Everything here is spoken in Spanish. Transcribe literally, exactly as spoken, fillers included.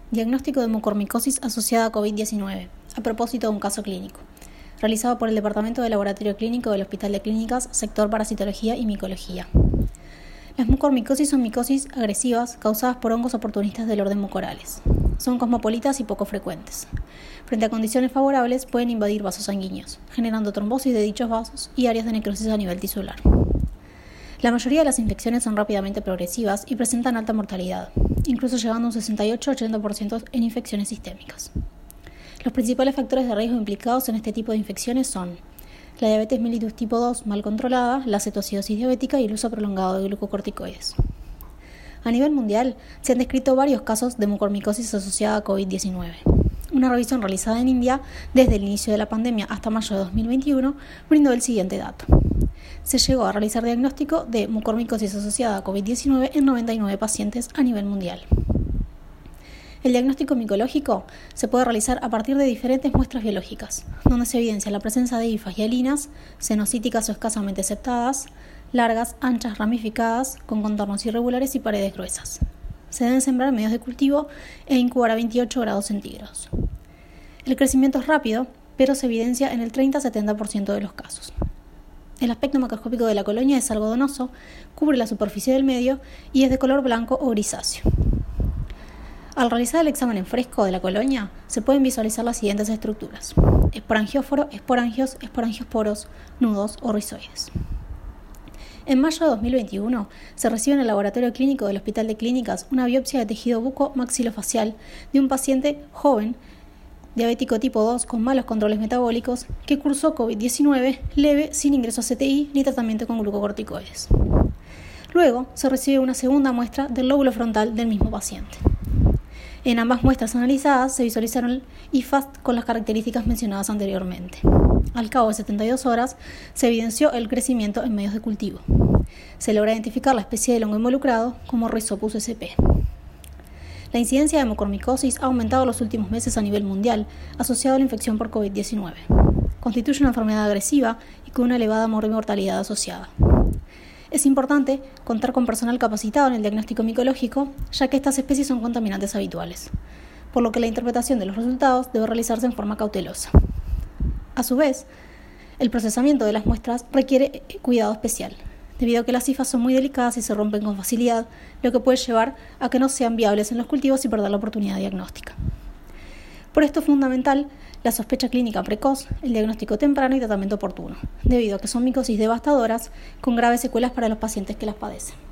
Diagnóstico de mucormicosis asociada a COVID diecinueve, a propósito de un caso clínico, realizado por el Departamento de Laboratorio Clínico del Hospital de Clínicas, sector Parasitología y Micología. Las mucormicosis son micosis agresivas causadas por hongos oportunistas del orden mucorales. Son cosmopolitas y poco frecuentes. Frente a condiciones favorables, pueden invadir vasos sanguíneos, generando trombosis de dichos vasos y áreas de necrosis a nivel tisular. La mayoría de las infecciones son rápidamente progresivas y presentan alta mortalidad, incluso llegando a un sesenta y ocho a ochenta por ciento en infecciones sistémicas. Los principales factores de riesgo implicados en este tipo de infecciones son la diabetes mellitus tipo dos mal controlada, la cetoacidosis diabética y el uso prolongado de glucocorticoides. A nivel mundial, se han descrito varios casos de mucormicosis asociada a COVID diecinueve. Una revisión realizada en India desde el inicio de la pandemia hasta mayo de dos mil veintiuno brindó el siguiente dato. Se llegó a realizar diagnóstico de mucormicosis asociada a COVID diecinueve en noventa y nueve pacientes a nivel mundial. El diagnóstico micológico se puede realizar a partir de diferentes muestras biológicas, donde se evidencia la presencia de hifas hialinas, cenocíticas o escasamente septadas, largas, anchas, ramificadas, con contornos irregulares y paredes gruesas. Se deben sembrar medios de cultivo e incubar a veintiocho grados centígrados. El crecimiento es rápido, pero se evidencia en el treinta a setenta por ciento de los casos. El aspecto macroscópico de la colonia es algodonoso, cubre la superficie del medio y es de color blanco o grisáceo. Al realizar el examen en fresco de la colonia, se pueden visualizar las siguientes estructuras: esporangióforo, esporangios, esporangiosporos, nudos o rizoides. En mayo de dos mil veintiuno, se recibe en el laboratorio clínico del Hospital de Clínicas una biopsia de tejido buco-maxilofacial de un paciente joven, diabético tipo dos con malos controles metabólicos, que cursó COVID diecinueve leve sin ingreso a C T I ni tratamiento con glucocorticoides. Luego, se recibe una segunda muestra del lóbulo frontal del mismo paciente. En ambas muestras analizadas se visualizaron I F A S con las características mencionadas anteriormente. Al cabo de setenta y dos horas, se evidenció el crecimiento en medios de cultivo. Se logra identificar la especie del hongo involucrado como Rhizopus sp. La incidencia de mucormicosis ha aumentado en los últimos meses a nivel mundial, asociado a la infección por COVID diecinueve. Constituye una enfermedad agresiva y con una elevada mortalidad asociada. Es importante contar con personal capacitado en el diagnóstico micológico, ya que estas especies son contaminantes habituales, por lo que la interpretación de los resultados debe realizarse en forma cautelosa. A su vez, el procesamiento de las muestras requiere cuidado especial, debido a que las hifas son muy delicadas y se rompen con facilidad, lo que puede llevar a que no sean viables en los cultivos y perder la oportunidad diagnóstica. Por esto es fundamental la sospecha clínica precoz, el diagnóstico temprano y tratamiento oportuno, debido a que son micosis devastadoras con graves secuelas para los pacientes que las padecen.